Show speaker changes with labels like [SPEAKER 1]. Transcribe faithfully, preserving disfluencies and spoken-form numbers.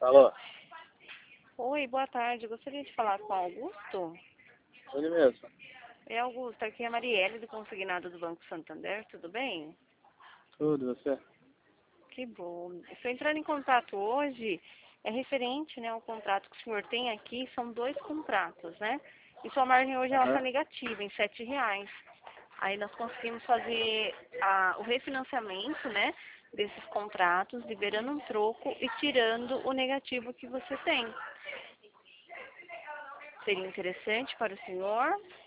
[SPEAKER 1] Alô?
[SPEAKER 2] Oi, boa tarde. Gostaria de falar com Augusto.
[SPEAKER 1] Ele mesmo.
[SPEAKER 2] É Augusto, aqui é a Marielle do Consignado do Banco Santander, tudo bem?
[SPEAKER 1] Tudo, você?
[SPEAKER 2] Que bom. Estou entrando em contato hoje, é referente, né, ao contrato que o senhor tem aqui, são dois contratos, né? E sua margem hoje ela está
[SPEAKER 1] Aham.
[SPEAKER 2] negativa, em sete reais. Aí nós conseguimos fazer a, o refinanciamento, né, desses contratos, liberando um troco e tirando o negativo que você tem. Seria interessante para o senhor?